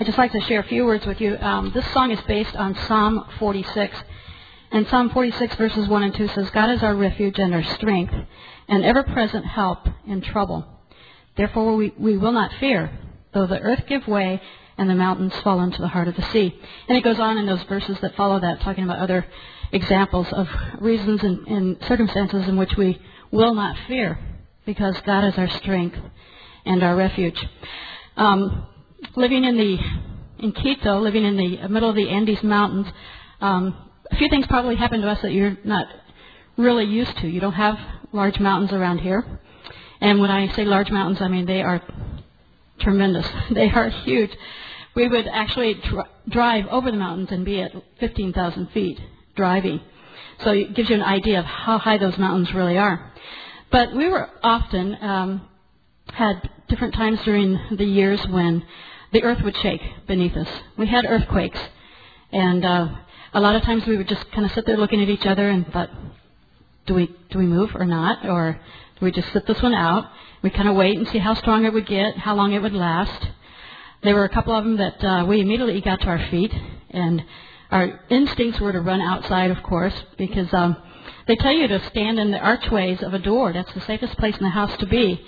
just like to share a few words with you. This song is based on Psalm 46. And Psalm 46 verses 1 and 2 says, God is our refuge and our strength, and ever-present help in trouble. Therefore we will not fear, though the earth give way and the mountains fall into the heart of the sea. And it goes on in those verses that follow that, talking about other examples of reasons and circumstances in which we will not fear, because God is our strength and our refuge. Living in Quito, living in the middle of the Andes Mountains, a few things probably happen to us that you're not really used to. You don't have large mountains around here. And when I say large mountains, I mean they are tremendous. They are huge. We would actually drive over the mountains and be at 15,000 feet driving. So it gives you an idea of how high those mountains really are. But we were often had different times during the years when the earth would shake beneath us. We had earthquakes. And a lot of times we would just kind of sit there looking at each other and thought, do we move or not? Or do we just sit this one out? We kind of wait and see how strong it would get, how long it would last. There were a couple of them that we immediately got to our feet, and our instincts were to run outside, of course, because they tell you to stand in the archways of a door. That's the safest place in the house to be.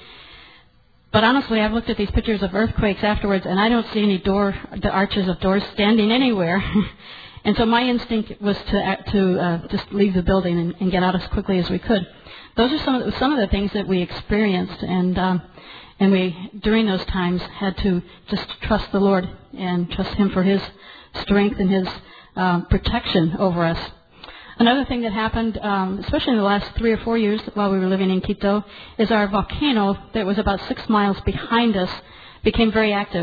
But honestly, I've looked at these pictures of earthquakes afterwards, and I don't see any the arches of doors standing anywhere. And so my instinct was to just leave the building and get out as quickly as we could. Those are some of the things that we experienced, and we during those times had to just trust the Lord and trust Him for His strength and His protection over us. Another thing that happened, especially in the last 3 or 4 years while we were living in Quito, is our volcano that was about 6 miles behind us became very active.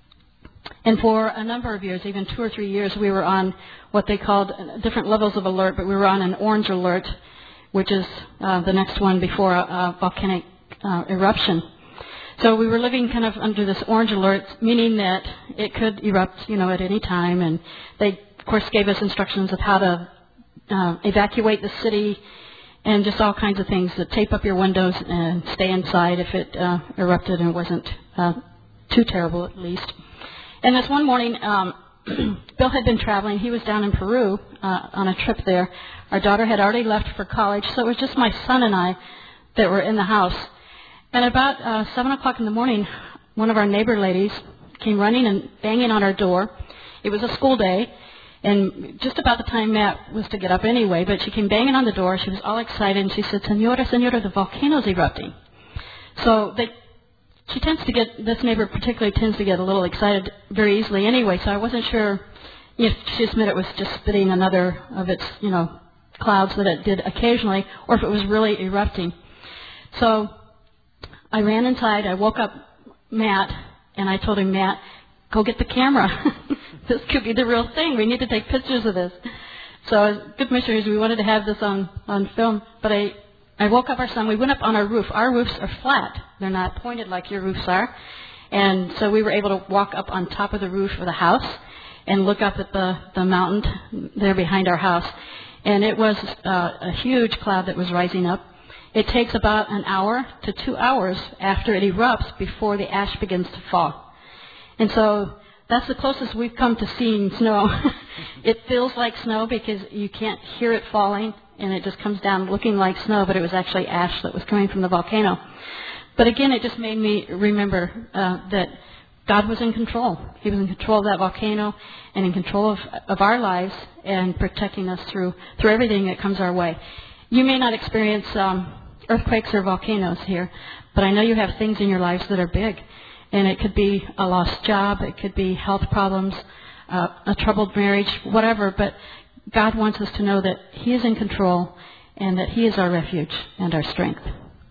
And for a number of years, even 2 or 3 years, we were on what they called different levels of alert, but we were on an orange alert, which is the next one before a volcanic eruption. So we were living kind of under this orange alert, meaning that it could erupt, at any time. And they, of course, gave us instructions of how to evacuate the city and just all kinds of things, to tape up your windows and stay inside if it erupted and wasn't too terrible, at least. And this one morning, Bill had been traveling. He was down in Peru on a trip there. Our daughter had already left for college, so it was just my son and I that were in the house. And about 7 o'clock in the morning, one of our neighbor ladies came running and banging on our door. It was a school day, and just about the time Matt was to get up anyway, but she came banging on the door. She was all excited, and she said, Senora, the volcano's erupting. So this neighbor particularly tends to get a little excited very easily anyway, so I wasn't sure if she just meant it was just spitting another of its, clouds that it did occasionally, or if it was really erupting. So I ran inside, I woke up Matt, and I told him, Matt, go get the camera. This could be the real thing. We need to take pictures of this. So as good missionaries, we wanted to have this on film, but I woke up our son. We went up on our roof. Our roofs are flat. They're not pointed like your roofs are. And so we were able to walk up on top of the roof of the house and look up at the mountain there behind our house. And it was a huge cloud that was rising up. It takes about an hour to 2 hours after it erupts before the ash begins to fall. And so that's the closest we've come to seeing snow. It feels like snow because you can't hear it falling, and it just comes down looking like snow, but it was actually ash that was coming from the volcano. But again, it just made me remember that God was in control. He was in control of that volcano and in control of our lives and protecting us through everything that comes our way. You may not experience earthquakes or volcanoes here, but I know you have things in your lives that are big. And it could be a lost job, it could be health problems, a troubled marriage, whatever. But God wants us to know that He is in control and that He is our refuge and our strength.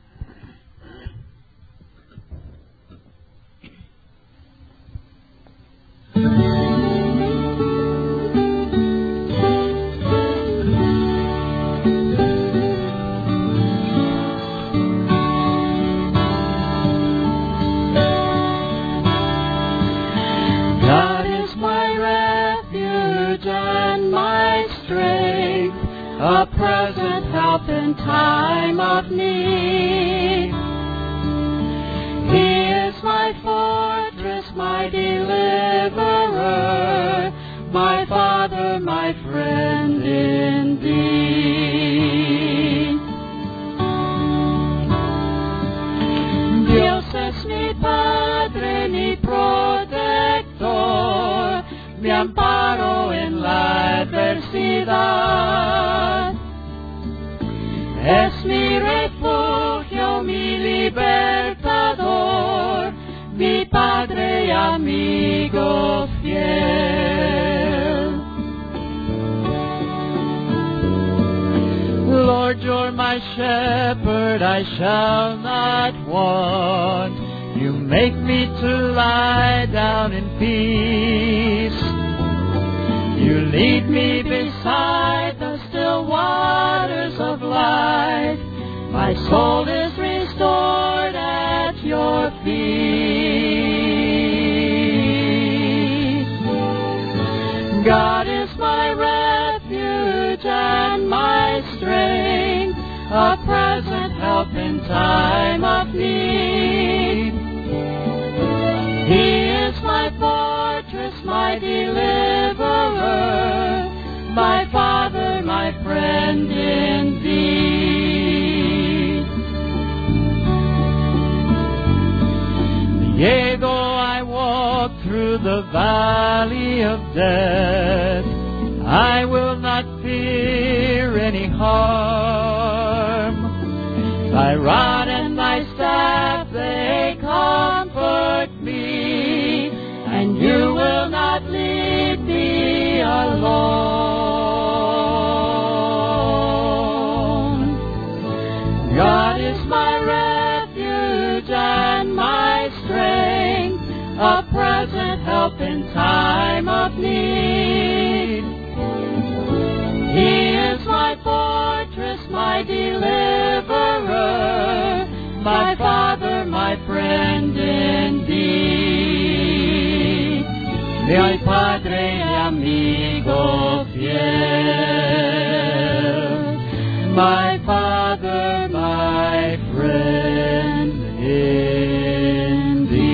A present help in time of need. He is my fortress my deliverer, my Father, my friend indeed. Dios es mi Padre, mi protector, mi amparo en la adversidad. Es mi refugio, mi libertador, mi Padre y amigo fiel. Lord, you're my shepherd, I shall not want. You make me to lie down in peace. You lead me beside the still waters of life. My soul is restored at your feet. God is my refuge and my strength, a present help in time of need. He is my fortress, my deliverer, my Father, my friend indeed. Yea, though I walk through the valley of death, I will not fear any harm. Thy rod and thy staff, they comfort me, and you will not leave me alone. God is my refuge and my strength, a present help in time of need. He is my fortress, my deliverer, my Father, my friend indeed. Mi Padre y amigo fiel, my Father, my friend indeed.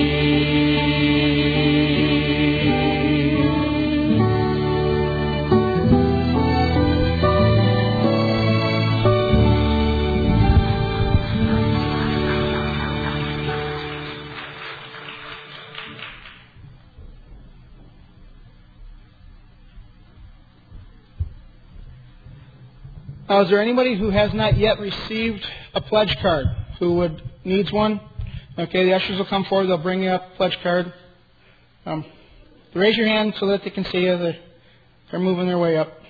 Is there anybody who has not yet received a pledge card who needs one? Okay, the ushers will come forward. They'll bring you up a pledge card. Raise your hand so that they can see you. They're moving their way up.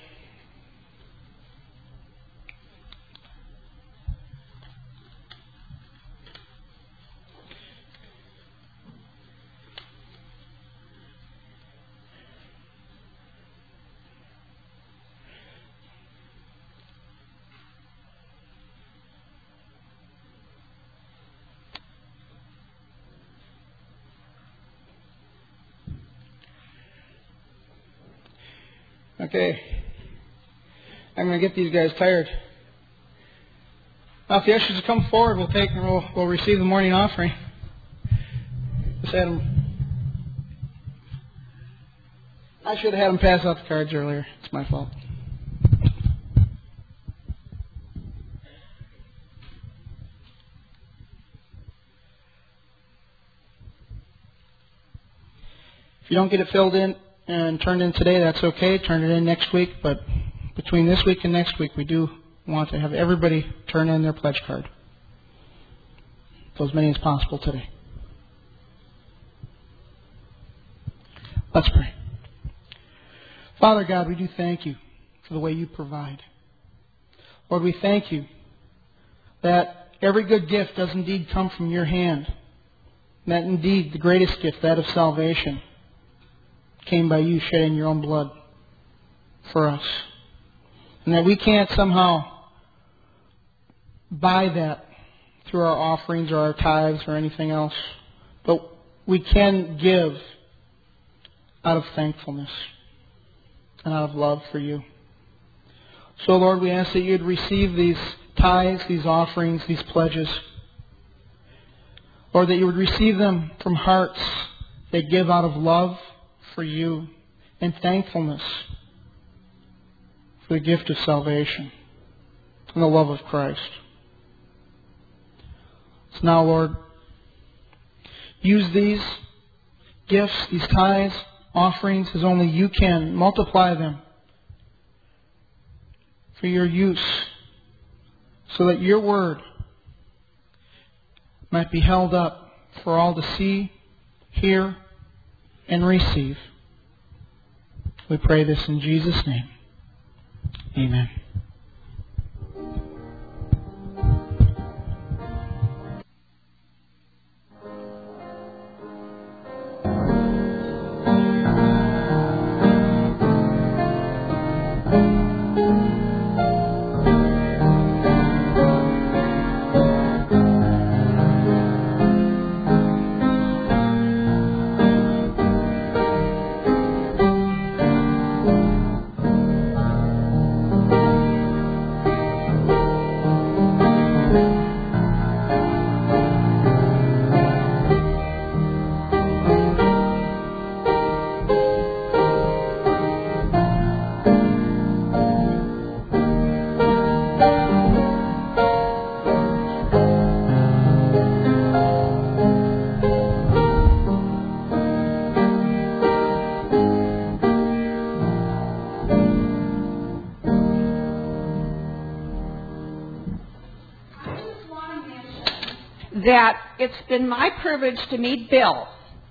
Okay, I'm going to get these guys tired. Now, if the ushers will come forward, we'll receive the morning offering. Just had them. I should have had them pass out the cards earlier. It's my fault. If you don't get it filled in and turned in today, that's okay. Turn it in next week. But between this week and next week, we do want to have everybody turn in their pledge card. So as many as possible today. Let's pray. Father God, we do thank you for the way you provide. Lord, we thank you that every good gift does indeed come from your hand. And that indeed the greatest gift, that of salvation, came by you shedding your own blood for us. And that we can't somehow buy that through our offerings or our tithes or anything else. But we can give out of thankfulness and out of love for you. So, Lord, we ask that you'd receive these tithes, these offerings, these pledges. Lord, that you would receive them from hearts They give out of love for you and thankfulness for the gift of salvation and the love of Christ. So now, Lord, use these gifts, these tithes, offerings, as only you can. Multiply them for your use, so that your word might be held up for all to see, hear, and receive. We pray this in Jesus' name. Amen. That it's been my privilege to meet Bill.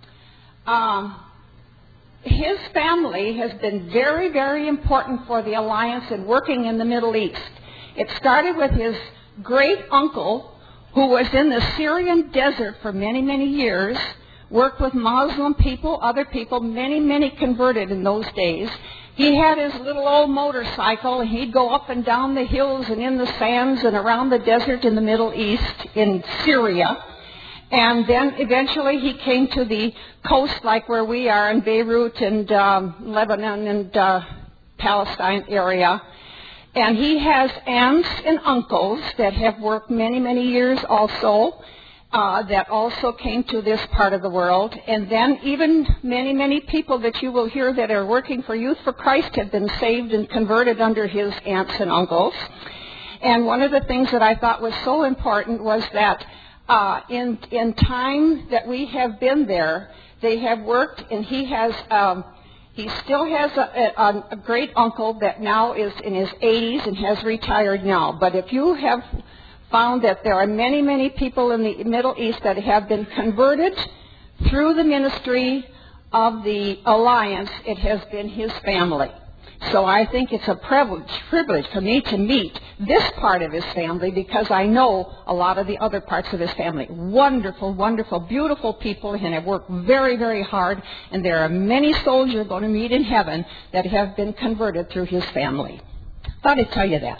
His family has been very, very important for the Alliance in working in the Middle East. It started with his great uncle, who was in the Syrian desert for many, many years, worked with Muslim people, other people, many, many converted in those days. He had his little old motorcycle, and he'd go up and down the hills and in the sands and around the desert in the Middle East, in Syria. And then eventually he came to the coast like where we are in Beirut and Lebanon and Palestine area. And he has aunts and uncles that have worked many, many years also, that also came to this part of the world. And then even many, many people that you will hear that are working for Youth for Christ have been saved and converted under his aunts and uncles. And one of the things that I thought was so important was that in time that we have been there, they have worked, and he still has a great uncle that now is in his 80s and has retired now. But if you have found that there are many, many people in the Middle East that have been converted through the ministry of the Alliance, it has been his family. So I think it's a privilege for me to meet this part of his family, because I know a lot of the other parts of his family. Wonderful, wonderful, beautiful people, and have worked very, very hard. And there are many souls you're going to meet in heaven that have been converted through his family. Thought I'd tell you that.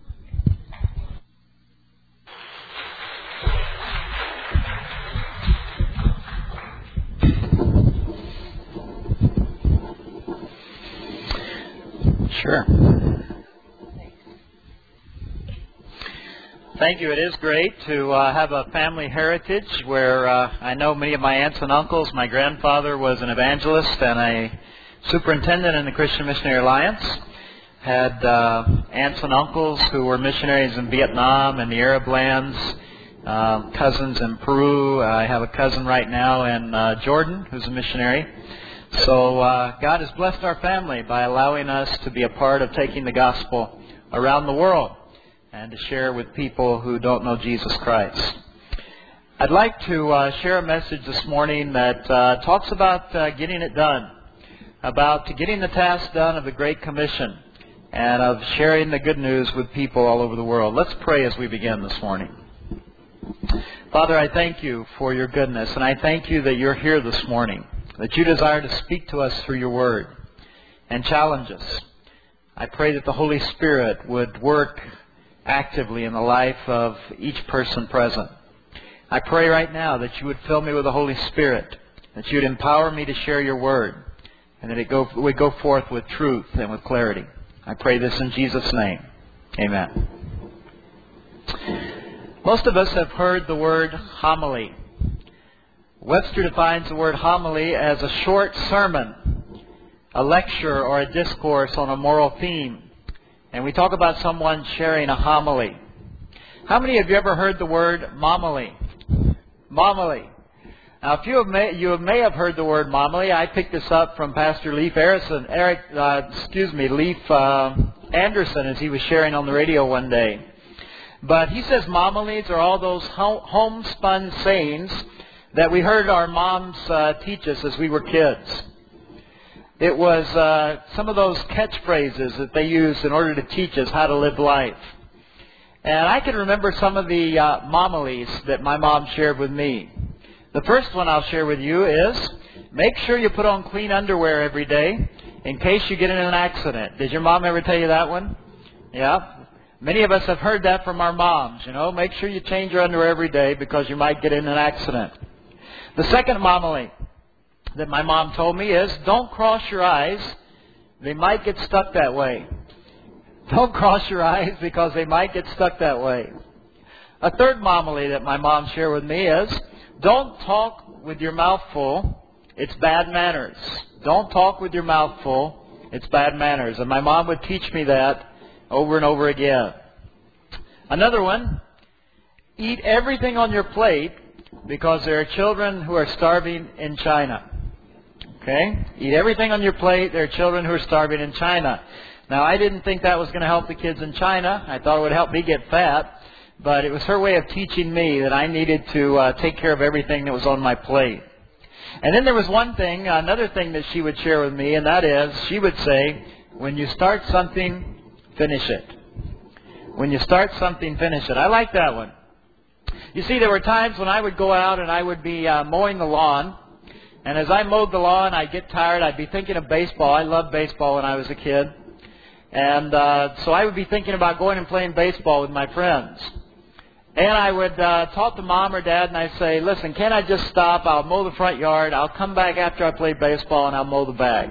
Sure. Thank you. It is great to have a family heritage where I know many of my aunts and uncles. My grandfather was an evangelist and a superintendent in the Christian Missionary Alliance. Had aunts and uncles who were missionaries in Vietnam and the Arab lands, cousins in Peru. I have a cousin right now in Jordan who's a missionary. So God has blessed our family by allowing us to be a part of taking the gospel around the world and to share with people who don't know Jesus Christ. I'd like to share a message this morning that talks about getting it done, about getting the task done of the Great Commission, and of sharing the good news with people all over the world. Let's pray as we begin this morning. Father, I thank you for your goodness, and I thank you that you're here this morning, that you desire to speak to us through your word and challenge us. I pray that the Holy Spirit would work actively in the life of each person present. I pray right now that you would fill me with the Holy Spirit, that you would empower me to share your word, and that it would go forth with truth and with clarity. I pray this in Jesus' name. Amen. Most of us have heard the word homily. Webster defines the word homily as a short sermon, a lecture, or a discourse on a moral theme. And we talk about someone sharing a homily. How many of you ever heard the word homily? Homily. Now, if you may have heard the word homily. I picked this up from Pastor Leif Anderson as he was sharing on the radio one day. But he says homilies are all those homespun sayings that we heard our moms teach us as we were kids. It was some of those catchphrases that they used in order to teach us how to live life. And I can remember some of the homilies that my mom shared with me. The first one I'll share with you is, make sure you put on clean underwear every day in case you get in an accident. Did your mom ever tell you that one? Yeah. Many of us have heard that from our moms. Make sure you change your underwear every day because you might get in an accident. The second homily that my mom told me is, don't cross your eyes. They might get stuck that way. Don't cross your eyes because they might get stuck that way. A third homily that my mom shared with me is, don't talk with your mouth full. It's bad manners. Don't talk with your mouth full. It's bad manners. And my mom would teach me that over and over again. Another one, eat everything on your plate because there are children who are starving in China. Okay? Eat everything on your plate. There are children who are starving in China. Now, I didn't think that was going to help the kids in China. I thought it would help me get fat. But it was her way of teaching me that I needed to take care of everything that was on my plate. And then there was another thing that she would share with me, and that is, she would say, when you start something, finish it. When you start something, finish it. I like that one. You see, there were times when I would go out and I would be mowing the lawn. And as I mowed the lawn, I'd get tired. I'd be thinking of baseball. I loved baseball when I was a kid. And so I would be thinking about going and playing baseball with my friends. And I would talk to Mom or Dad, and I'd say, listen, can't I just stop? I'll mow the front yard. I'll come back after I play baseball, and I'll mow the back.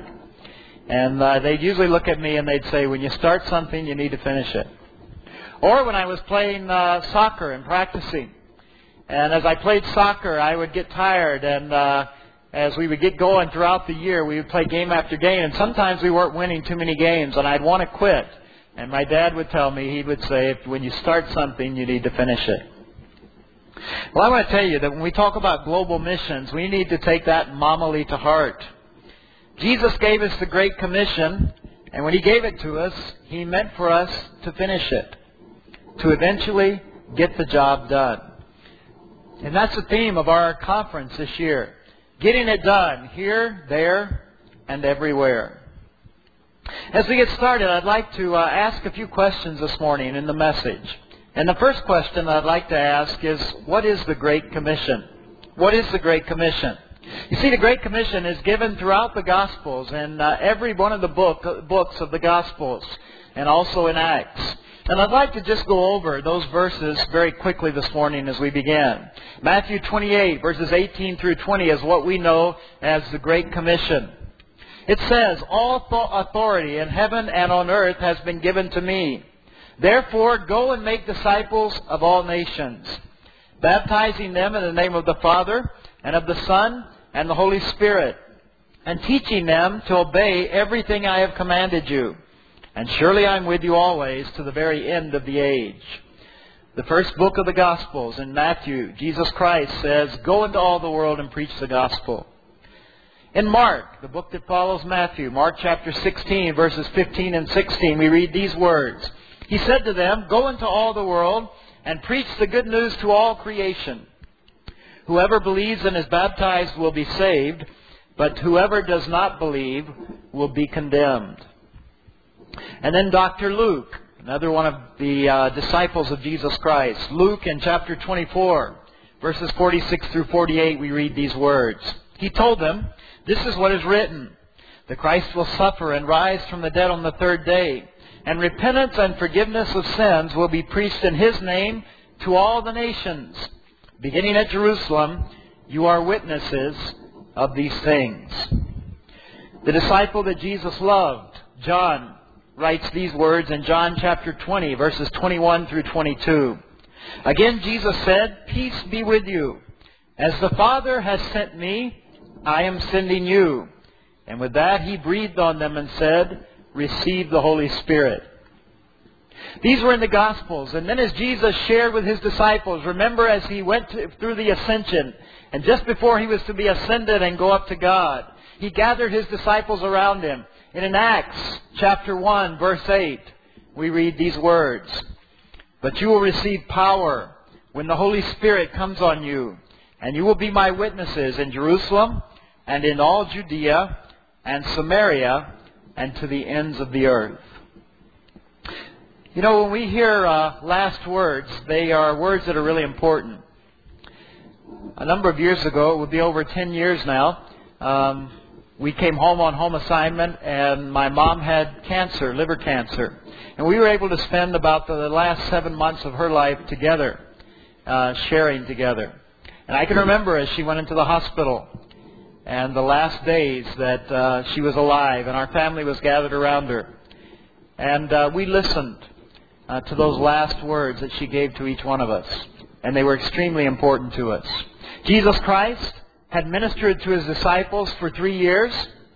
And they'd usually look at me, and they'd say, when you start something, you need to finish it. Or when I was playing soccer and practicing. And as I played soccer, I would get tired, and as we would get going throughout the year, we would play game after game, and sometimes we weren't winning too many games, and I'd want to quit. And my dad would tell me, he would say, when you start something, you need to finish it. Well, I want to tell you that when we talk about global missions, we need to take that homily to heart. Jesus gave us the Great Commission, and when He gave it to us, He meant for us to finish it, to eventually get the job done. And that's the theme of our conference this year. Getting it done here, there, and everywhere. As we get started, I'd like to ask a few questions this morning in the message. And the first question I'd like to ask is, what is the Great Commission? What is the Great Commission? You see, the Great Commission is given throughout the Gospels and every one of the books of the Gospels, and also in Acts. And I'd like to just go over those verses very quickly this morning as we begin. Matthew 28, verses 18 through 20 is what we know as the Great Commission. It says, all authority in heaven and on earth has been given to me. Therefore, go and make disciples of all nations, baptizing them in the name of the Father and of the Son and the Holy Spirit, and teaching them to obey everything I have commanded you. And surely I am with you always to the very end of the age. The first book of the Gospels in Matthew, Jesus Christ says, go into all the world and preach the gospel. In Mark, the book that follows Matthew, Mark chapter 16, verses 15 and 16, we read these words. He said to them, go into all the world and preach the good news to all creation. Whoever believes and is baptized will be saved, but whoever does not believe will be condemned. And then Dr. Luke, another one of the disciples of Jesus Christ. Luke in chapter 24, verses 46 through 48, we read these words. He told them, this is what is written. The Christ will suffer and rise from the dead on the third day. And repentance and forgiveness of sins will be preached in His name to all the nations. Beginning at Jerusalem, you are witnesses of these things. The disciple that Jesus loved, John, writes these words in John chapter 20, verses 21 through 22. Again, Jesus said, peace be with you. As the Father has sent me, I am sending you. And with that he breathed on them and said, receive the Holy Spirit. These were in the Gospels. And then as Jesus shared with His disciples, remember as He went through the ascension, and just before He was to be ascended and go up to God, He gathered His disciples around Him. And in Acts chapter 1, verse 8, we read these words, but you will receive power when the Holy Spirit comes on you, and you will be my witnesses in Jerusalem and in all Judea and Samaria and to the ends of the earth. You know, when we hear last words, they are words that are really important. A number of years ago, it would be over 10 years now, we came home on home assignment, and my mom had cancer, liver cancer. And we were able to spend about the last 7 months of her life together, sharing together. And I can remember as she went into the hospital and the last days that she was alive and our family was gathered around her. And we listened to those last words that she gave to each one of us. And they were extremely important to us. Jesus Christ had ministered to His disciples for 3 years.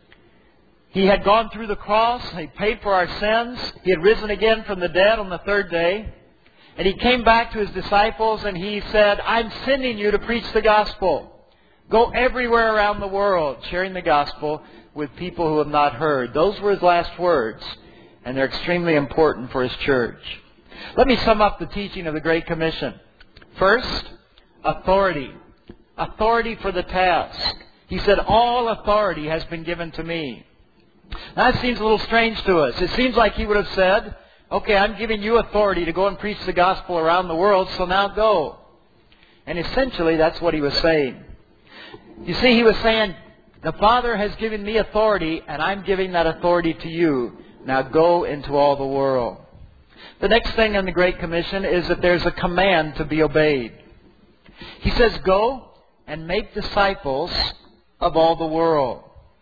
He had gone through the cross. He paid for our sins. He had risen again from the dead on the third day. And He came back to His disciples and He said, I'm sending you to preach the gospel. Go everywhere around the world sharing the gospel with people who have not heard. Those were His last words, and they're extremely important for His church. Let me sum up the teaching of the Great Commission. First, authority. Authority for the task. He said, all authority has been given to me. Now, that seems a little strange to us. It seems like He would have said, okay, I'm giving you authority to go and preach the gospel around the world, so now go. And essentially, that's what He was saying. You see, He was saying, the Father has given me authority, and I'm giving that authority to you. Now go into all the world. The next thing in the Great Commission is that there's a command to be obeyed. He says, go and make disciples of all the world,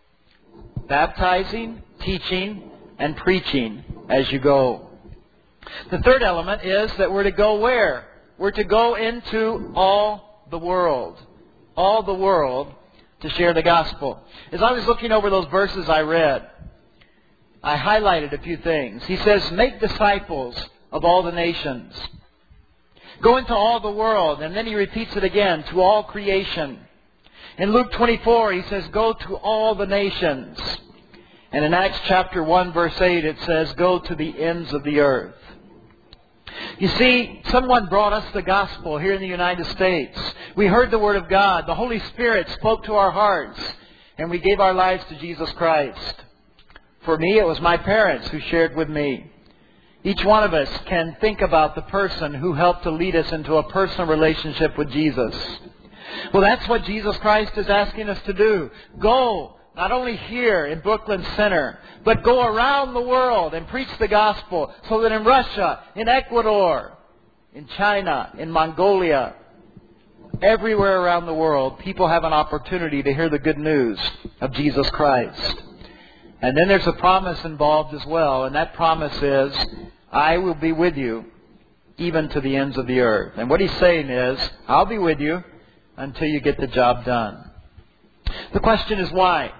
baptizing, teaching, and preaching as you go. The third element is that we're to go where? We're to go into all the world. All the world to share the gospel. As I was looking over those verses I read, I highlighted a few things. He says, make disciples of all the nations. Go into all the world. And then He repeats it again, to all creation. In Luke 24, He says, go to all the nations. And in Acts chapter 1, verse 8, it says, go to the ends of the earth. You see, someone brought us the gospel here in the United States. We heard the Word of God. The Holy Spirit spoke to our hearts. And we gave our lives to Jesus Christ. For me, it was my parents who shared with me. Each one of us can think about the person who helped to lead us into a personal relationship with Jesus. Well, that's what Jesus Christ is asking us to do. Go, not only here in Brooklyn Center, but go around the world and preach the gospel so that in Russia, in Ecuador, in China, in Mongolia, everywhere around the world, people have an opportunity to hear the good news of Jesus Christ. And then there's a promise involved as well, and that promise is, I will be with you even to the ends of the earth. And what He's saying is, I'll be with you until you get the job done. The question is why?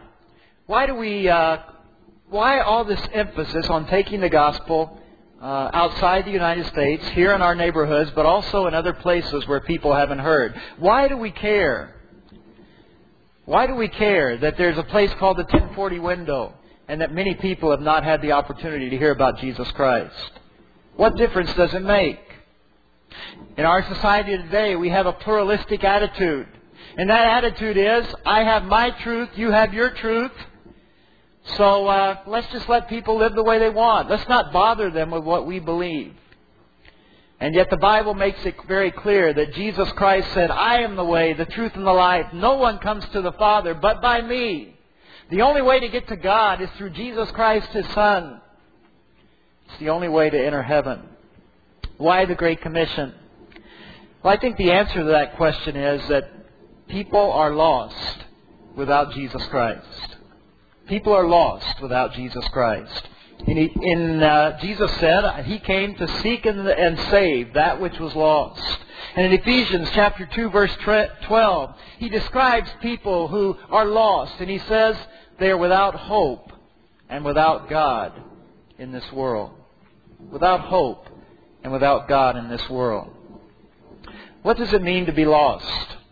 Why all this emphasis on taking the gospel outside the United States, here in our neighborhoods, but also in other places where people haven't heard? Why do we care? Why do we care that there's a place called the 1040 window and that many people have not had the opportunity to hear about Jesus Christ? What difference does it make? In our society today, we have a pluralistic attitude. And that attitude is, I have my truth, you have your truth. So let's just let people live the way they want. Let's not bother them with what we believe. And yet the Bible makes it very clear that Jesus Christ said, I am the way, the truth, and the life. No one comes to the Father but by me. The only way to get to God is through Jesus Christ, His Son. It's the only way to enter heaven. Why the Great Commission? Well, I think the answer to that question is that people are lost without Jesus Christ. People are lost without Jesus Christ. Jesus said He came to seek and save that which was lost. And in Ephesians chapter 2, verse 12, He describes people who are lost. And He says they are without hope and without God in this world. Without hope and without God in this world. What does it mean to be lost?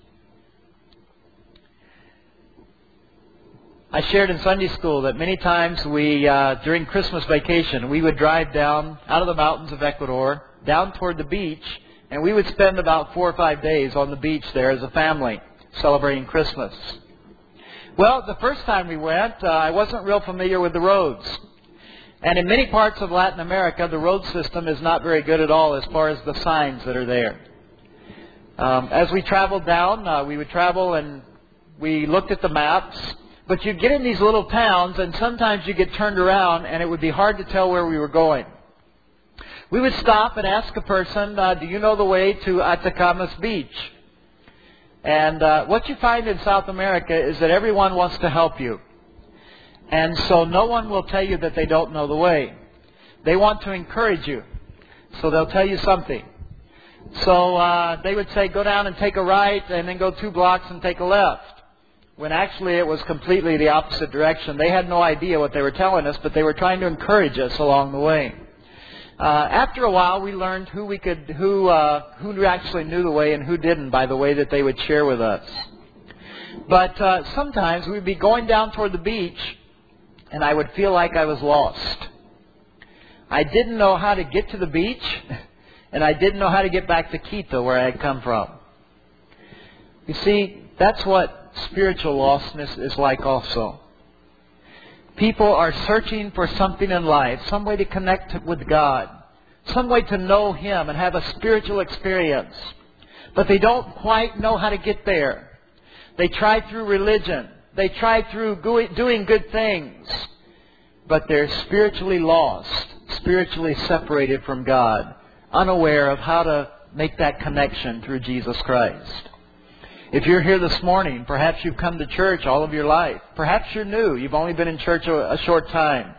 I shared in Sunday school that many times during Christmas vacation, we would drive down out of the mountains of Ecuador, down toward the beach, and we would spend about 4 or 5 days on the beach there as a family, celebrating Christmas. Well, the first time we went, I wasn't real familiar with the roads. And in many parts of Latin America, the road system is not very good at all as far as the signs that are there. As we traveled down, we would travel and we looked at the maps. But you'd get in these little towns, and sometimes you get turned around, and it would be hard to tell where we were going. We would stop and ask a person, do you know the way to Atacamas Beach? And what you find in South America is that everyone wants to help you. And so no one will tell you that they don't know the way. They want to encourage you. So they'll tell you something. So they would say, go down and take a right, and then go 2 blocks and take a left. When actually it was completely the opposite direction. They had no idea what they were telling us, but they were trying to encourage us along the way. After a while, we learned who actually knew the way and who didn't by the way that they would share with us. But sometimes we'd be going down toward the beach, and I would feel like I was lost. I didn't know how to get to the beach, and I didn't know how to get back to Quito, where I had come from. You see, that's what spiritual lostness is like also. People are searching for something in life, some way to connect with God, some way to know Him and have a spiritual experience. But they don't quite know how to get there. They try through religion. They try through doing good things. But they're spiritually lost, spiritually separated from God, unaware of how to make that connection through Jesus Christ. If you're here this morning, perhaps you've come to church all of your life. Perhaps you're new. You've only been in church a short time.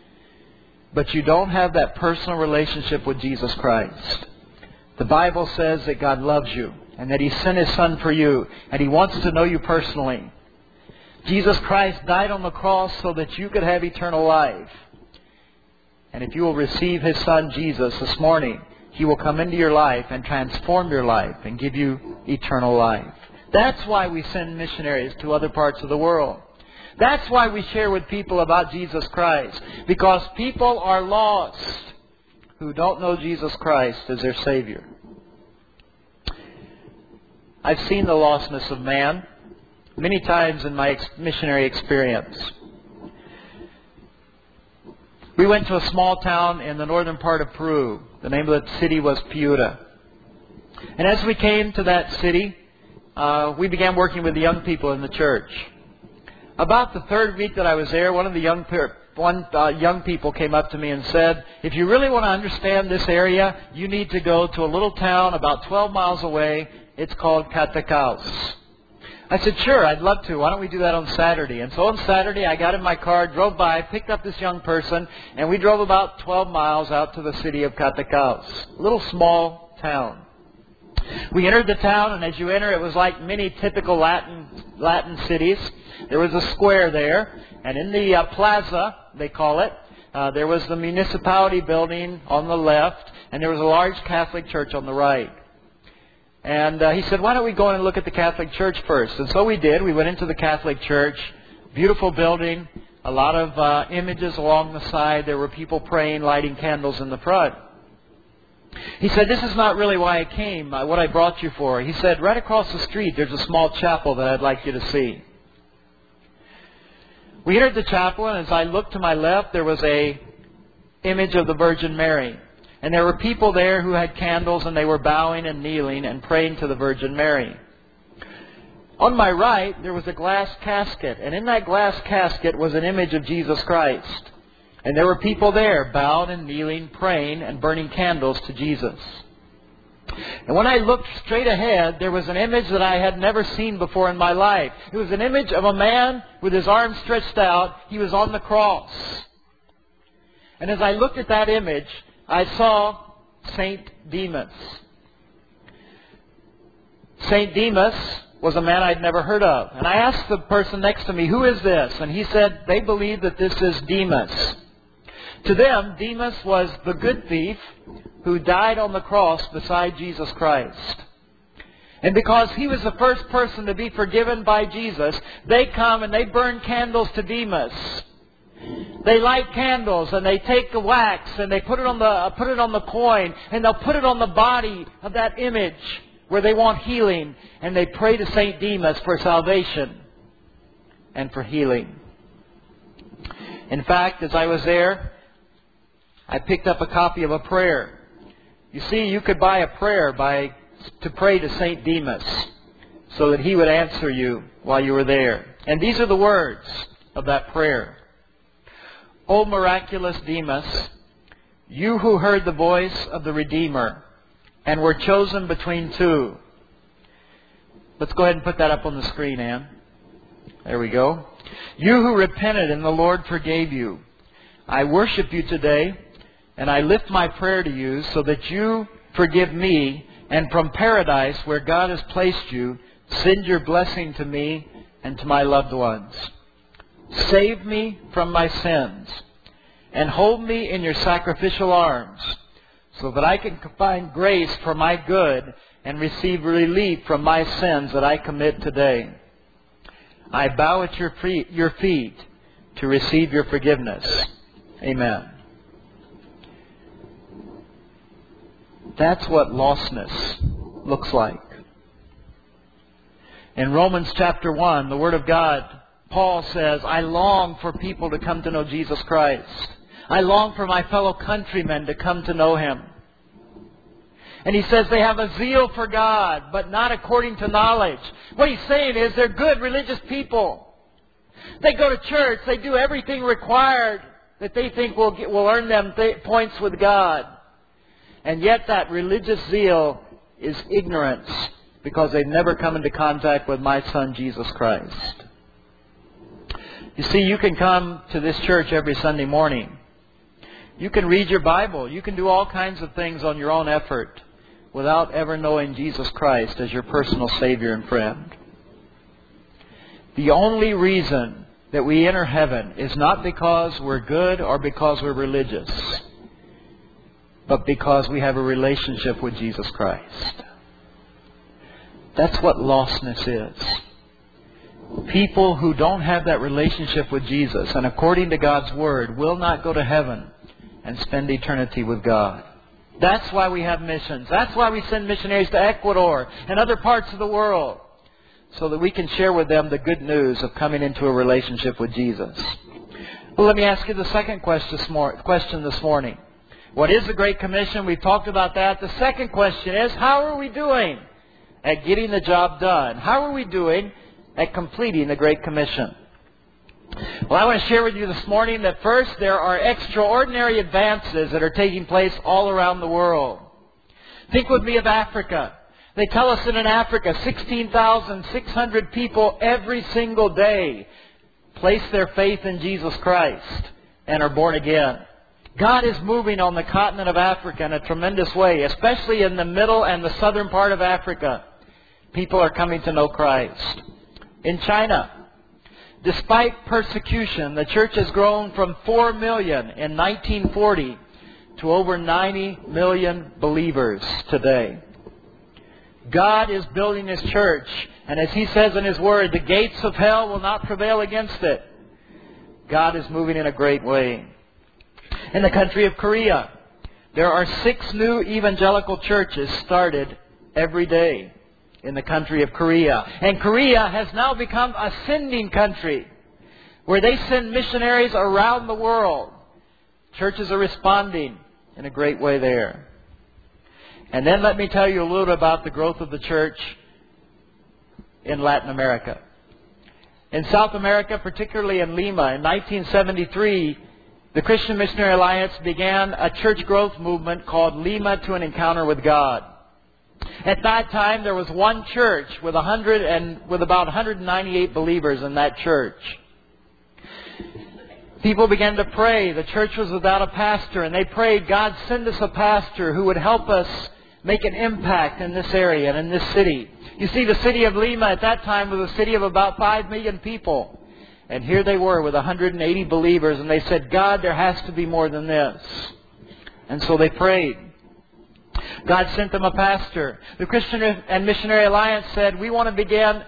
But you don't have that personal relationship with Jesus Christ. The Bible says that God loves you and that He sent His Son for you and He wants to know you personally. Jesus Christ died on the cross so that you could have eternal life. And if you will receive His Son Jesus this morning, He will come into your life and transform your life and give you eternal life. That's why we send missionaries to other parts of the world. That's why we share with people about Jesus Christ. Because people are lost who don't know Jesus Christ as their Savior. I've seen the lostness of man many times in my missionary experience. We went to a small town in the northern part of Peru. The name of the city was Piura. And as we came to that city, we began working with the young people in the church. About the 3rd week that I was there, one young people came up to me and said, if you really want to understand this area, you need to go to a little town about 12 miles away. It's called Catacaos. I said, sure, I'd love to. Why don't we do that on Saturday? And so on Saturday, I got in my car, drove by, picked up this young person, and we drove about 12 miles out to the city of Catacaos, a little small town. We entered the town, and as you enter, it was like many typical Latin cities. There was a square there, and in the plaza, they call it, there was the municipality building on the left, and there was a large Catholic church on the right. And he said, why don't we go in and look at the Catholic church first? And so we did. We went into the Catholic church, beautiful building, a lot of images along the side. There were people praying, lighting candles in the front. He said, this is not really why I came, what I brought you for. He said, right across the street, there's a small chapel that I'd like you to see. We entered the chapel, and as I looked to my left, there was a image of the Virgin Mary. And there were people there who had candles, and they were bowing and kneeling and praying to the Virgin Mary. On my right, there was a glass casket, and in that glass casket was an image of Jesus Christ. And there were people there, bowed and kneeling, praying and burning candles to Jesus. And when I looked straight ahead, there was an image that I had never seen before in my life. It was an image of a man with his arms stretched out. He was on the cross. And as I looked at that image, I saw Saint Demas. Saint Demas was a man I'd never heard of. And I asked the person next to me, who is this? And he said, they believe that this is Demas. To them, Demas was the good thief who died on the cross beside Jesus Christ. And because he was the first person to be forgiven by Jesus, they come and they burn candles to Demas. They light candles and they take the wax and they put it on the coin, and they'll put it on the body of that image where they want healing, and they pray to Saint Demas for salvation and for healing. In fact, as I was there, I picked up a copy of a prayer. You see, you could buy a prayer to pray to Saint Demas so that he would answer you while you were there. And these are the words of that prayer. O miraculous Demas, you who heard the voice of the Redeemer and were chosen between two. Let's go ahead and put that up on the screen, Ann. There we go. You who repented and the Lord forgave you. I worship you today, and I lift my prayer to you so that you forgive me, and from paradise where God has placed you, send your blessing to me and to my loved ones. Save me from my sins and hold me in your sacrificial arms so that I can find grace for my good and receive relief from my sins that I commit today. I bow at your feet to receive your forgiveness. Amen. That's what lostness looks like. In Romans chapter 1, the Word of God, Paul says, I long for people to come to know Jesus Christ. I long for my fellow countrymen to come to know Him. And he says they have a zeal for God, but not according to knowledge. What he's saying is they're good religious people. They go to church. They do everything required that they think will earn them points with God. And yet that religious zeal is ignorance because they've never come into contact with my Son, Jesus Christ. You see, you can come to this church every Sunday morning. You can read your Bible. You can do all kinds of things on your own effort without ever knowing Jesus Christ as your personal Savior and friend. The only reason that we enter heaven is not because we're good or because we're religious, but because we have a relationship with Jesus Christ. That's what lostness is. People who don't have that relationship with Jesus, and according to God's Word, will not go to heaven and spend eternity with God. That's why we have missions. That's why we send missionaries to Ecuador and other parts of the world, so that we can share with them the good news of coming into a relationship with Jesus. Well, let me ask you the second question this morning. What is the Great Commission? We've talked about that. The second question is, how are we doing at getting the job done? How are we doing at completing the Great Commission? Well, I want to share with you this morning that first, there are extraordinary advances that are taking place all around the world. Think with me of Africa. They tell us that in Africa, 16,600 people every single day place their faith in Jesus Christ and are born again. God is moving on the continent of Africa in a tremendous way, especially in the middle and the southern part of Africa. People are coming to know Christ. In China, despite persecution, the church has grown from 4 million in 1940 to over 90 million believers today. God is building His church, and as He says in His Word, the gates of hell will not prevail against it. God is moving in a great way. In the country of Korea, there are 6 new evangelical churches started every day in the country of Korea. And Korea has now become a sending country where they send missionaries around the world. Churches are responding in a great way there. And then let me tell you a little bit about the growth of the church in Latin America. In South America, particularly in Lima, in 1973, the Christian Missionary Alliance began a church growth movement called Lima to an Encounter with God. At that time, there was one church with about 198 believers in that church. People began to pray. The church was without a pastor, and they prayed, God, send us a pastor who would help us make an impact in this area and in this city. You see, the city of Lima at that time was a city of about 5 million people. And here they were with 180 believers, and they said, God, there has to be more than this. And so they prayed. God sent them a pastor. The Christian and Missionary Alliance said, we want to begin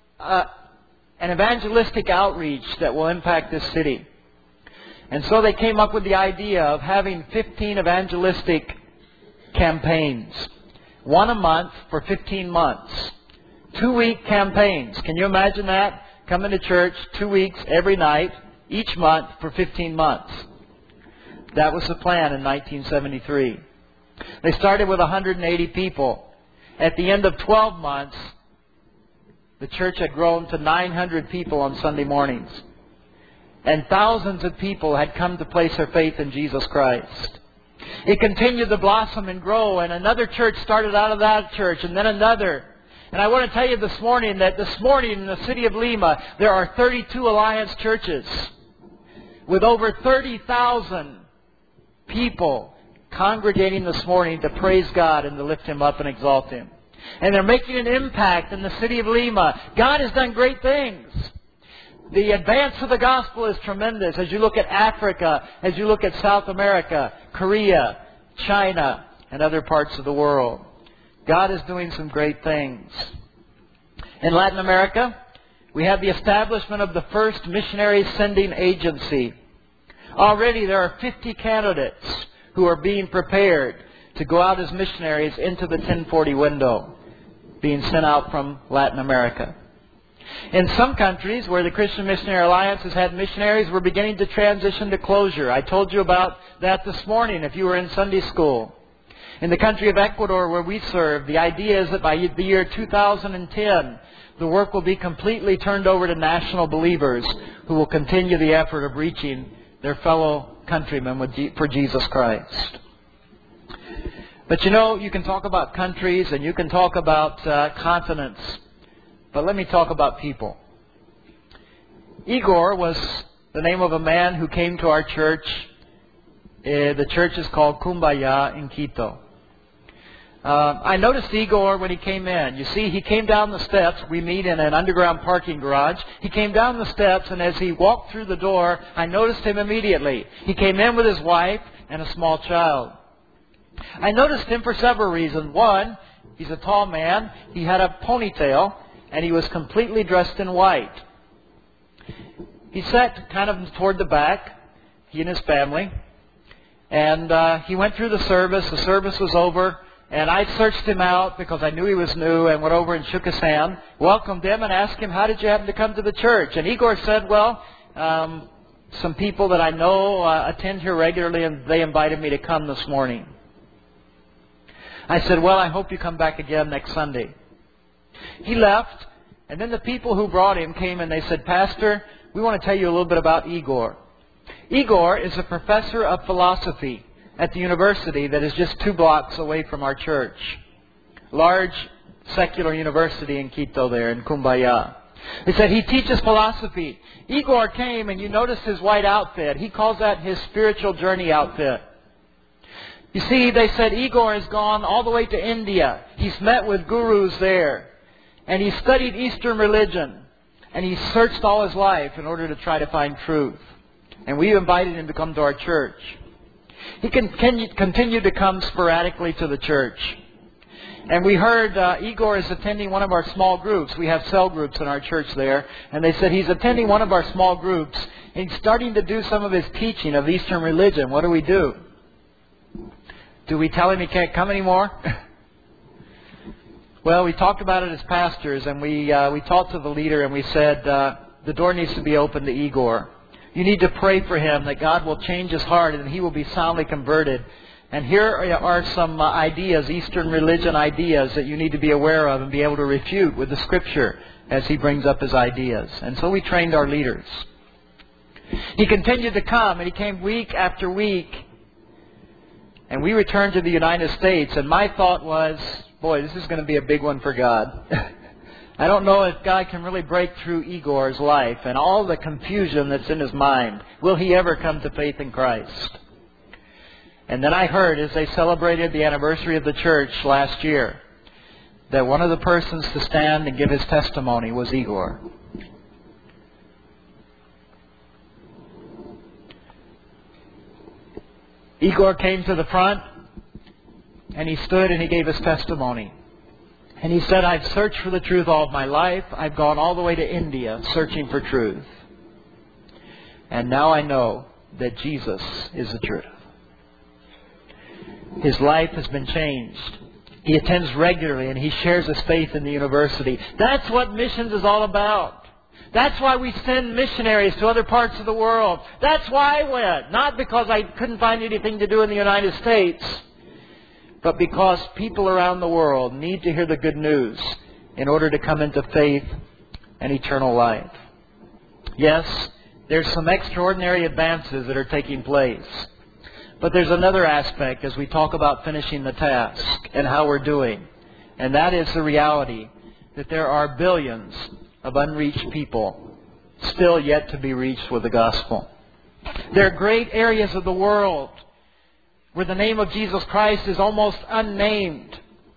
an evangelistic outreach that will impact this city. And so they came up with the idea of having 15 evangelistic campaigns. One a month for 15 months. 2-week campaigns. Can you imagine that? Coming to church 2 weeks every night, each month for 15 months. That was the plan in 1973. They started with 180 people. At the end of 12 months, the church had grown to 900 people on Sunday mornings. And thousands of people had come to place their faith in Jesus Christ. It continued to blossom and grow, and another church started out of that church, and then another. And I want to tell you this morning that this morning in the city of Lima, there are 32 Alliance churches with over 30,000 people congregating this morning to praise God and to lift Him up and exalt Him. And they're making an impact in the city of Lima. God has done great things. The advance of the gospel is tremendous as you look at Africa, as you look at South America, Korea, China, and other parts of the world. God is doing some great things. In Latin America, we have the establishment of the first missionary sending agency. Already there are 50 candidates who are being prepared to go out as missionaries into the 1040 window, being sent out from Latin America. In some countries where the Christian Missionary Alliance has had missionaries, we're beginning to transition to closure. I told you about that this morning if you were in Sunday school. In the country of Ecuador where we serve, the idea is that by the year 2010, the work will be completely turned over to national believers who will continue the effort of reaching their fellow countrymen for Jesus Christ. But you know, you can talk about countries and you can talk about continents, but let me talk about people. Igor was the name of a man who came to our church. The church is called Kumbaya in Quito. I noticed Igor when he came in. You see, he came down the steps. We meet in an underground parking garage. He came down the steps, and as he walked through the door, I noticed him immediately. He came in with his wife and a small child. I noticed him for several reasons. One, he's a tall man. He had a ponytail, and he was completely dressed in white. He sat kind of toward the back, he and his family, and he went through the service. The service was over. And I searched him out because I knew he was new and went over and shook his hand, welcomed him, and asked him, how did you happen to come to the church? And Igor said, well, some people that I know attend here regularly, and they invited me to come this morning. I said, well, I hope you come back again next Sunday. He left, and then the people who brought him came and they said, Pastor, we want to tell you a little bit about Igor. Igor is a professor of philosophy at the university that is just 2 blocks away from our church. Large secular university in Quito there, in Kumbaya. They said he teaches philosophy. Igor came and you notice his white outfit. He calls that his spiritual journey outfit. You see, they said Igor has gone all the way to India. He's met with gurus there. And he studied Eastern religion. And he searched all his life in order to try to find truth. And we invited him to come to our church. He continued to come sporadically to the church. And we heard Igor is attending one of our small groups. We have cell groups in our church there. And they said he's attending one of our small groups. And he's starting to do some of his teaching of Eastern religion. What do? Do we tell him he can't come anymore? Well, we talked about it as pastors. And we talked to the leader and we said the door needs to be open to Igor. You need to pray for him that God will change his heart and he will be soundly converted. And here are some ideas, Eastern religion ideas, that you need to be aware of and be able to refute with the Scripture as he brings up his ideas. And so we trained our leaders. He continued to come, and he came week after week. And we returned to the United States, and my thought was, boy, this is going to be a big one for God. I don't know if God can really break through Igor's life and all the confusion that's in his mind. Will he ever come to faith in Christ? And then I heard, as they celebrated the anniversary of the church last year, that one of the persons to stand and give his testimony was Igor. Igor came to the front, and he stood and he gave his testimony. And he said, I've searched for the truth all of my life. I've gone all the way to India searching for truth. And now I know that Jesus is the truth. His life has been changed. He attends regularly and he shares his faith in the university. That's what missions is all about. That's why we send missionaries to other parts of the world. That's why I went. Not because I couldn't find anything to do in the United States, but because people around the world need to hear the good news in order to come into faith and eternal life. Yes, there's some extraordinary advances that are taking place. But there's another aspect as we talk about finishing the task and how we're doing. And that is the reality that there are billions of unreached people still yet to be reached with the gospel. There are great areas of the world where the name of Jesus Christ is almost unnamed.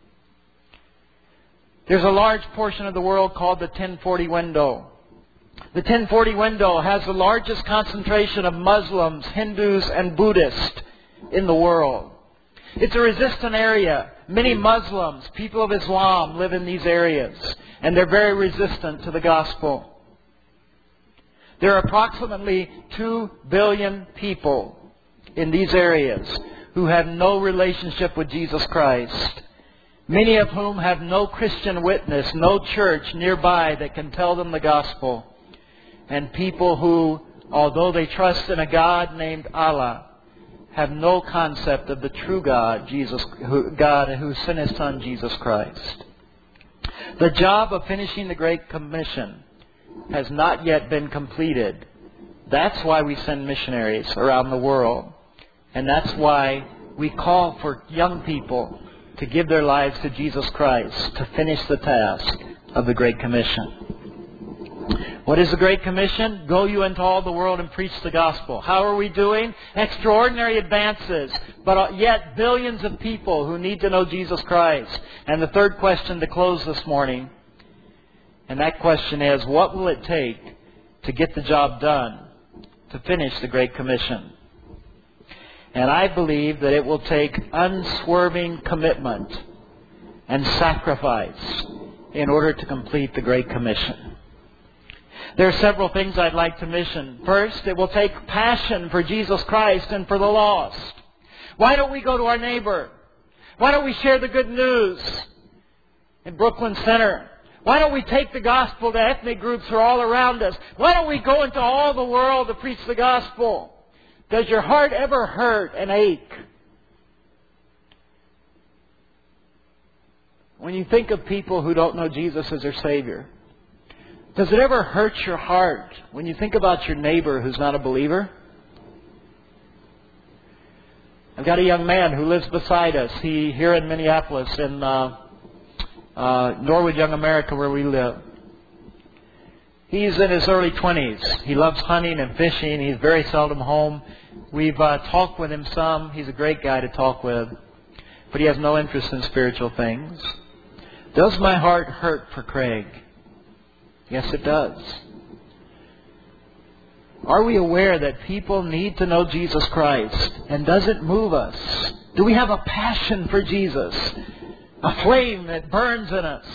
There's a large portion of the world called the 1040 window. The 1040 window has the largest concentration of Muslims, Hindus, and Buddhists in the world. It's a resistant area. Many Muslims, people of Islam, live in these areas, and they're very resistant to the gospel. There are approximately 2 billion people in these areas who have no relationship with Jesus Christ, many of whom have no Christian witness, no church nearby that can tell them the gospel, and people who, although they trust in a God named Allah, have no concept of the true God, God who sent His Son, Jesus Christ. The job of finishing the Great Commission has not yet been completed. That's why we send missionaries around the world. And that's why we call for young people to give their lives to Jesus Christ, to finish the task of the Great Commission. What is the Great Commission? Go you into all the world and preach the gospel. How are we doing? Extraordinary advances, but yet billions of people who need to know Jesus Christ. And the third question to close this morning, and that question is, what will it take to get the job done, to finish the Great Commission? And I believe that it will take unswerving commitment and sacrifice in order to complete the Great Commission. There are several things I'd like to mention. First, it will take passion for Jesus Christ and for the lost. Why don't we go to our neighbor? Why don't we share the good news in Brooklyn Center? Why don't we take the gospel to ethnic groups who are all around us? Why don't we go into all the world to preach the gospel? Does your heart ever hurt and ache when you think of people who don't know Jesus as their Savior? Does it ever hurt your heart when you think about your neighbor who's not a believer? I've got a young man who lives beside us. Here in Minneapolis, in Norwood Young America, where we live. He's in his early 20s. He loves hunting and fishing. He's very seldom home. We've talked with him some. He's a great guy to talk with. But he has no interest in spiritual things. Does my heart hurt for Craig? Yes, it does. Are we aware that people need to know Jesus Christ? And does it move us? Do we have a passion for Jesus? A flame that burns in us,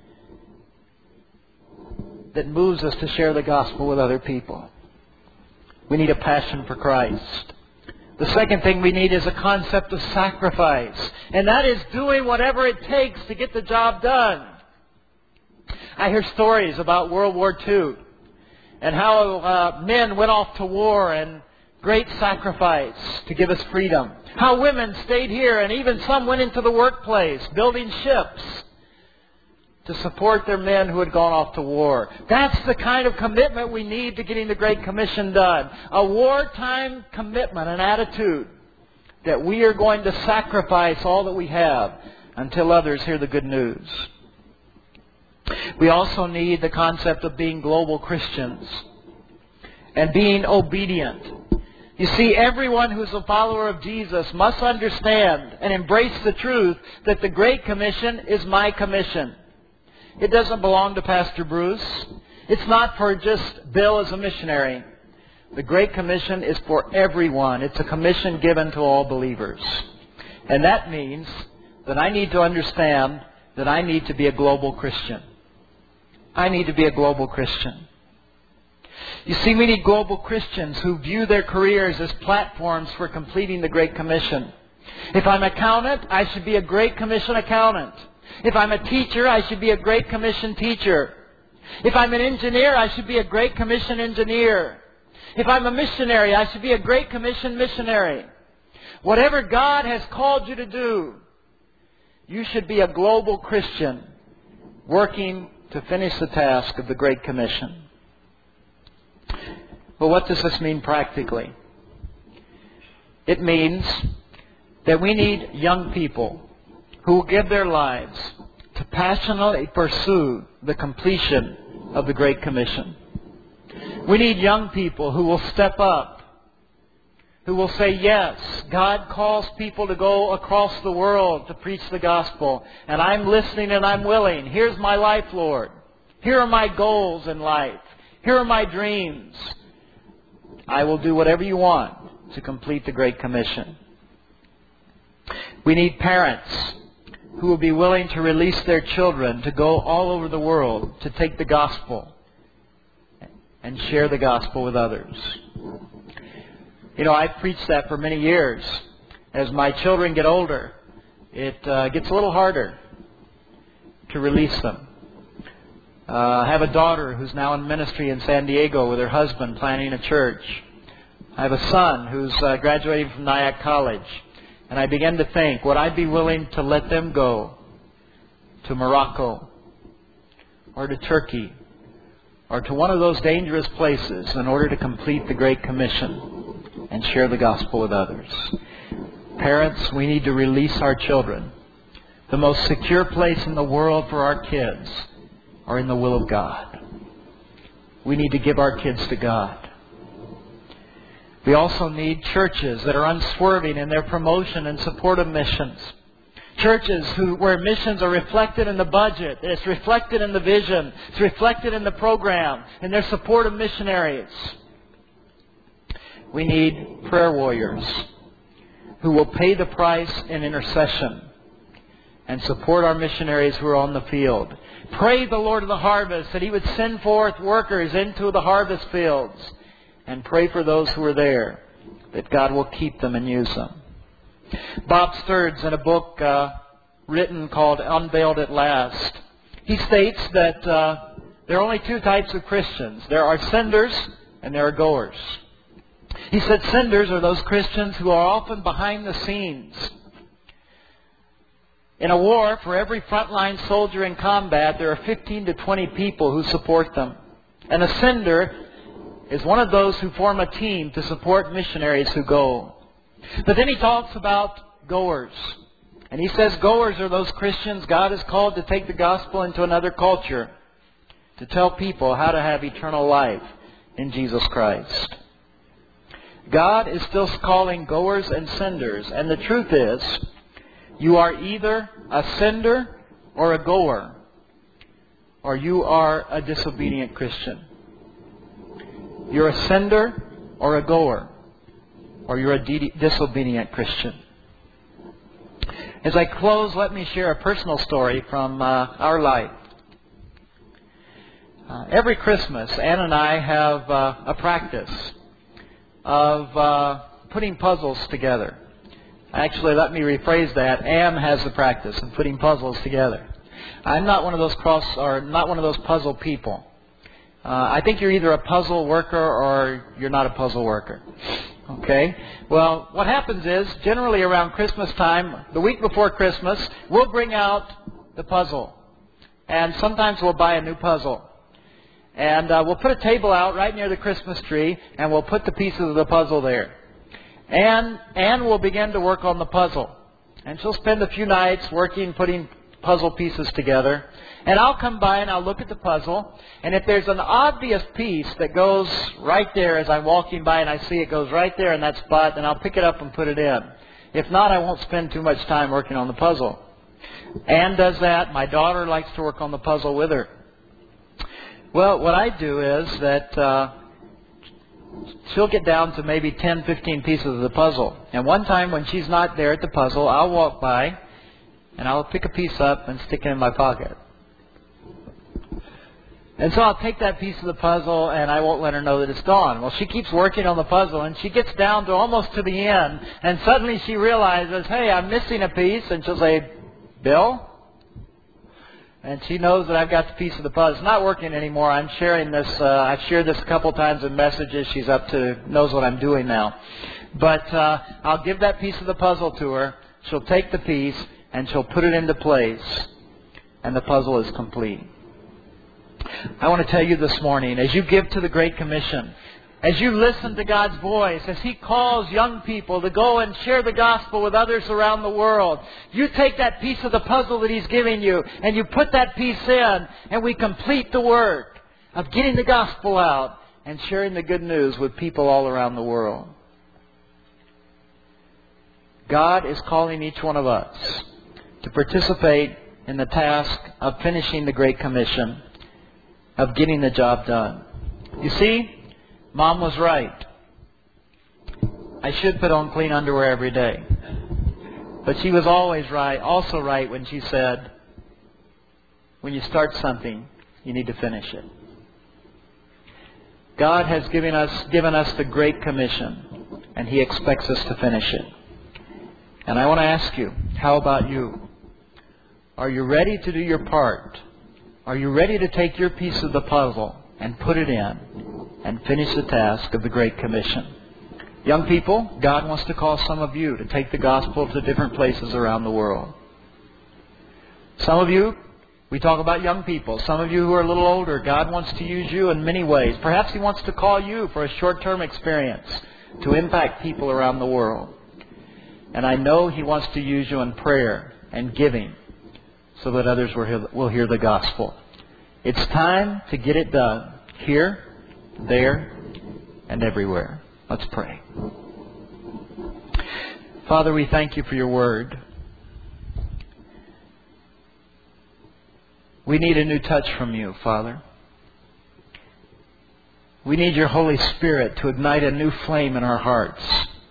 that moves us to share the gospel with other people? We need a passion for Christ. The second thing we need is a concept of sacrifice. And that is doing whatever it takes to get the job done. I hear stories about World War II and how men went off to war and great sacrifice to give us freedom. How women stayed here and even some went into the workplace building ships to support their men who had gone off to war. That's the kind of commitment we need to getting the Great Commission done. A wartime commitment, an attitude that we are going to sacrifice all that we have until others hear the good news. We also need the concept of being global Christians and being obedient. You see, everyone who's a follower of Jesus must understand and embrace the truth that the Great Commission is my commission. It doesn't belong to Pastor Bruce. It's not for just Bill as a missionary. The Great Commission is for everyone. It's a commission given to all believers. And that means that I need to understand that I need to be a global Christian. I need to be a global Christian. You see, we need global Christians who view their careers as platforms for completing the Great Commission. If I'm an accountant, I should be a Great Commission accountant. If I'm a teacher, I should be a Great Commission teacher. If I'm an engineer, I should be a Great Commission engineer. If I'm a missionary, I should be a Great Commission missionary. Whatever God has called you to do, you should be a global Christian working to finish the task of the Great Commission. But what does this mean practically? It means that we need young people who will give their lives to passionately pursue the completion of the Great Commission. We need young people who will step up, who will say, yes, God calls people to go across the world to preach the gospel, and I'm listening and I'm willing. Here's my life, Lord. Here are my goals in life. Here are my dreams. I will do whatever you want to complete the Great Commission. We need parents who will be willing to release their children to go all over the world to take the gospel and share the gospel with others. You know, I've preached that for many years. As my children get older, it gets a little harder to release them. I have a daughter who's now in ministry in San Diego with her husband planning a church. I have a son who's graduating from Nyack College. And I began to think, would I be willing to let them go to Morocco or to Turkey or to one of those dangerous places in order to complete the Great Commission and share the gospel with others? Parents, we need to release our children. The most secure place in the world for our kids are in the will of God. We need to give our kids to God. We also need churches that are unswerving in their promotion and support of missions. Churches where missions are reflected in the budget, it's reflected in the vision, it's reflected in the program, in their support of missionaries. We need prayer warriors who will pay the price in intercession and support our missionaries who are on the field. Pray the Lord of the harvest that He would send forth workers into the harvest fields. And pray for those who are there, that God will keep them and use them. Bob Sturds, in a book written called Unveiled at Last, he states that there are only two types of Christians. There are senders and there are goers. He said senders are those Christians who are often behind the scenes. In a war, for every frontline soldier in combat, there are 15 to 20 people who support them. And a sender is one of those who form a team to support missionaries who go. But then he talks about goers. And he says goers are those Christians God has called to take the gospel into another culture, to tell people how to have eternal life in Jesus Christ. God is still calling goers and senders. And the truth is, you are either a sender or a goer, or you are a disobedient Christian. You're a sender or a goer, or you're a disobedient Christian. As I close, let me share a personal story from our life. Every Christmas, Ann and I have a practice of putting puzzles together. Actually, let me rephrase that. Ann has the practice of putting puzzles together. I'm not one of those puzzle people. I think you're either a puzzle worker or you're not a puzzle worker. Okay? Well, what happens is, generally around Christmas time, the week before Christmas, we'll bring out the puzzle. And sometimes we'll buy a new puzzle. And we'll put a table out right near the Christmas tree, and we'll put the pieces of the puzzle there. And Ann will begin to work on the puzzle. And she'll spend a few nights working, putting puzzle pieces together. And I'll come by and I'll look at the puzzle. And if there's an obvious piece that goes right there as I'm walking by and I see it goes right there in that spot, then I'll pick it up and put it in. If not, I won't spend too much time working on the puzzle. Ann does that. My daughter likes to work on the puzzle with her. Well, what I do is that she'll get down to maybe 10, 15 pieces of the puzzle. And one time when she's not there at the puzzle, I'll walk by and I'll pick a piece up and stick it in my pocket. And so I'll take that piece of the puzzle and I won't let her know that it's gone. Well, she keeps working on the puzzle and she gets down to almost to the end. And suddenly she realizes, hey, I'm missing a piece. And she'll say, Bill? And she knows that I've got the piece of the puzzle. It's not working anymore. I'm sharing this. I've shared this a couple times in messages. She's knows what I'm doing now. But I'll give that piece of the puzzle to her. She'll take the piece and she'll put it into place. And the puzzle is complete. I want to tell you this morning, as you give to the Great Commission, as you listen to God's voice, as He calls young people to go and share the gospel with others around the world, you take that piece of the puzzle that He's giving you and you put that piece in, and we complete the work of getting the gospel out and sharing the good news with people all around the world. God is calling each one of us to participate in the task of finishing the Great Commission, of getting the job done. You see, Mom was right. I should put on clean underwear every day. But she was always right, also right when she said, when you start something, you need to finish it. God has given us the Great Commission, and He expects us to finish it. And I want to ask you, how about you? Are you ready to do your part? Are you ready to take your piece of the puzzle and put it in and finish the task of the Great Commission? Young people, God wants to call some of you to take the gospel to different places around the world. Some of you, we talk about young people. Some of you who are a little older, God wants to use you in many ways. Perhaps He wants to call you for a short-term experience to impact people around the world. And I know He wants to use you in prayer and giving so that others will hear the gospel. It's time to get it done here, there, and everywhere. Let's pray. Father, we thank You for Your word. We need a new touch from You, Father. We need Your Holy Spirit to ignite a new flame in our hearts.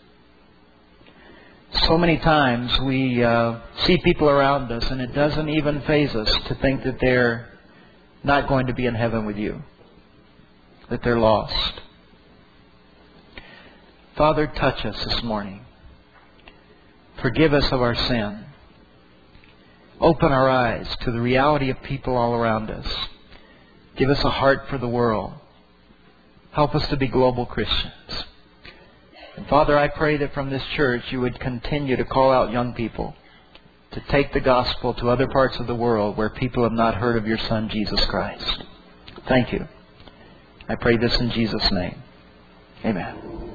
So many times we see people around us and it doesn't even faze us to think that they're not going to be in heaven with You, that they're lost. Father, touch us this morning. Forgive us of our sin. Open our eyes to the reality of people all around us. Give us a heart for the world. Help us to be global Christians. And Father, I pray that from this church You would continue to call out young people to take the gospel to other parts of the world where people have not heard of Your Son, Jesus Christ. Thank You. I pray this in Jesus' name. Amen.